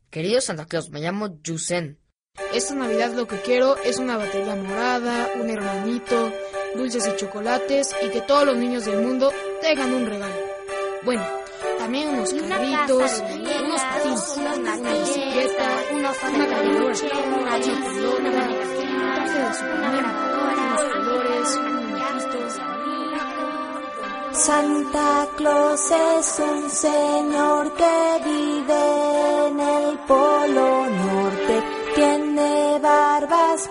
Querido Santa Claus, me llamo Yusen. Esta Navidad lo que quiero es una batería morada, un hermanito, dulces y chocolates y que todos los niños del mundo tengan un regalo. Bueno, también unos carritos, unos patines, una bicicleta, una cargadora, una chocolatada, un traje de Superman, unos colores, un muñequito. Santa Claus es un señor que vive en el Polo Norte. Tiene barbas